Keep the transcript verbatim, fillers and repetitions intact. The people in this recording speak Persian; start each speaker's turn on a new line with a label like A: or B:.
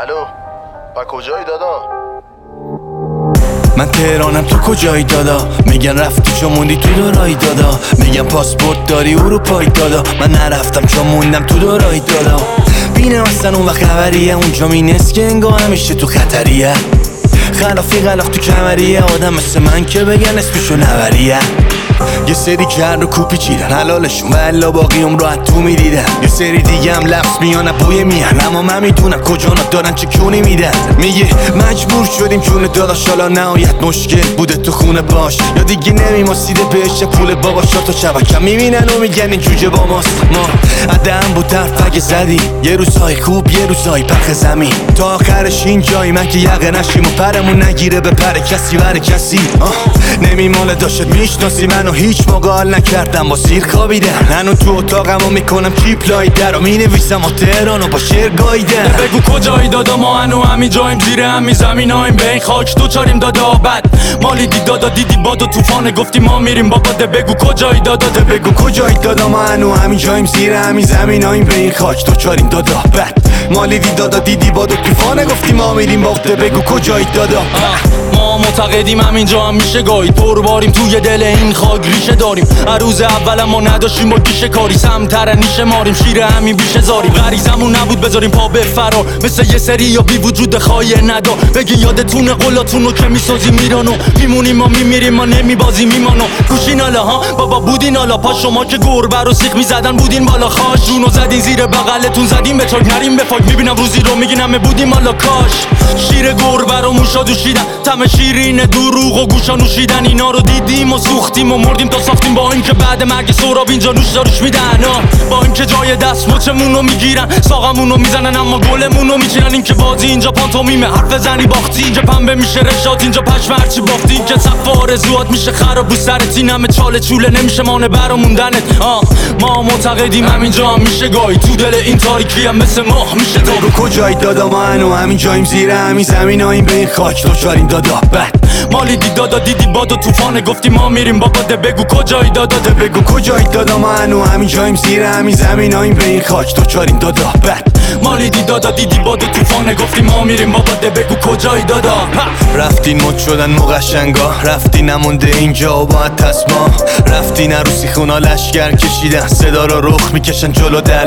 A: الو با کجایی دادا؟
B: من تهرانم تو کجایی دادا؟ میگن رفتی چون موندی تو دورایی دادا. میگن پاسپورت داری اروپایی دادا. من نرفتم چون موندم تو دورایی دادا. بینم اصلا اون وقت خبریه اونجا مینست که انگاه همیشه تو خطریه. خلافی غلاف تو کمریه آدم مثل من که بگن اسمشو نوریه. یه سری کرد و کوپی چیدن حلالشون و الا باقی اون راحت تو میدیدن. یه سری دیگه هم لفظ میان بوی میهن اما من میدونم کجا دارن چه کونی میدن. میگه مجبور شدیم جون داداش حالا نهایت مشکل بوده تو خونه باش یا دیگه نمیماسیده بهش پول بابا شات و چبکم میبینن و میگن این جوجه با ماست. ما عدم بود طرف اگه زدی یه روزهای خوب یه روزهای پخ زمین تا آخرش این جایی من که یقه نشیم و پرمون نگیره به پر کسی بر کسی. نمیماله داشت میشناسی منو هیچ موقع حال نکردم با سیر خوابیدم. هنو تو اتاقمو میکنم کیپلای در و مینویسم و تهرانو با شعر گاییدم.
C: بگو کجایی دادا ما هنو همین جاییم زیر همین زمینایم به این خاک دو چاریم دادا. بد مالی دی دادا دیدی باد و توفانه گفتی ما میریم بابا. ده بگو کجایی دادا ده
B: بگو کجایی دادا ما هنو همین جاییم زیر همین زمینایم به این خاک دو چاریم دادا. بد مالی دی دادا دیدی باد و توفانه گفتی ما میریم بابا. ده بگو کجایی دادا.
C: ما معتقدیم همینجا هم میشه گاهی پر باریم توی دل این خاک ریشه داریم. روز اول ما نداشتیم با گیشه کاری سمتر نیشه ماریم شیر همین بیشه زاریم. غریزمون نبود بذاریم پا به فرار مثل یه سری یا بی وجود خواهی ندا. بگین یادتونه قلاتونو که میسازیم میرانو میمونیم ما میمیریم ما نمیبازیم میمانو. کوشین حالا ها بابا بودین حالا پا شما که گربه رو سیخ میزدن بودین بالا خاش جونو زدین زیر بغلتون زدیم به چاک نریم به فاک. میبینم روزی رو میگین همه بودیم حالا کاش شیر گربه رو موشا دوشیدن تم شیرین دروغ و گوشا نوشیدن. اینا رو دیدیم و سوختیم و مردیم تا ساختیم با اینکه بعد مرگ سهراب اینجا نوش داروش میدن. با اینکه جای دست مچمونو میگیرن ساقمونو میزنن اما گلمونو میچینن. این که بازی اینجا پانتومیمه حرف زنی باختی اینجا پنبه میشه رشات اینجا پشم هرچی باختی. این که صف آرزوات میشه خراب بو سرت این همه چاله چوله نمیشه مانه برا موندنت. آه ما معتقدیم همینجا هم میشه گاهی تو دل این تاریکی هم مثل ماه میشه.
B: بگو کجایی دادا ما هنو همین جاییم زیر همین زمینایم به این خاک دو چاریم دادا. بد
C: مالی دی دادا دیدی باد و توفانه گفتی ما میریم بابا. ده بگو کجایی دادا
B: ده بگو کجایی دادا ما هنو همین جاییم زیر همین زمینایم به این خاک دو چاریم دادا. بد
C: مالی دی دادا دیدی باد و توفانه گفتی ما میریم بابا. ده بگو کجایی دادا.
B: رفتین مد شدن مقشنگا رفتی نمونده اینجا و باید تسما رفتی نروسی خونا لشگر کشیدن صدا رو رخ میکشن جلو دل